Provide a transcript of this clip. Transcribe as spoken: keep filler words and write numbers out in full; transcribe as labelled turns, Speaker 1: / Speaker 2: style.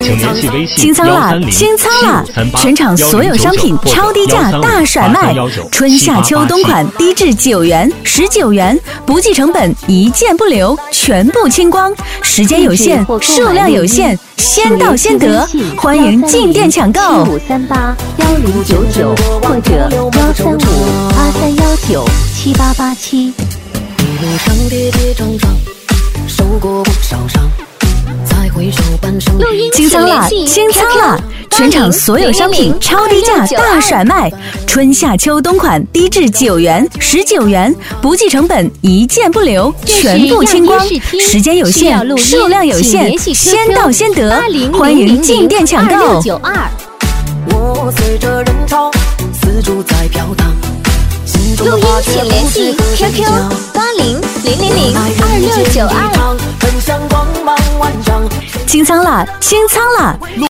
Speaker 1: 请联系微信
Speaker 2: 清仓了，清仓了！全场所有商品超低价大甩卖，春夏秋冬款低至九元、十九元，不计成本，一件不留，全部清光。时间有限，数量有限，先到先得，欢迎进店抢购。
Speaker 3: 七五三八幺零九九或者幺三五八三幺九七八八七。
Speaker 4: 一路上跌跌撞撞，受过不少伤。
Speaker 2: 清仓了，清仓了！全场所有商品超低价大甩卖，春夏秋冬款低至九元、十九元，不计成本，一件不留，全部清光。时间有限，数量有限，先到先得，欢迎进店抢购。
Speaker 4: 我随着人潮四处在飘荡。
Speaker 3: 录音请联系 Q Q 八零零零零二六九二。
Speaker 2: 清仓了，清仓了！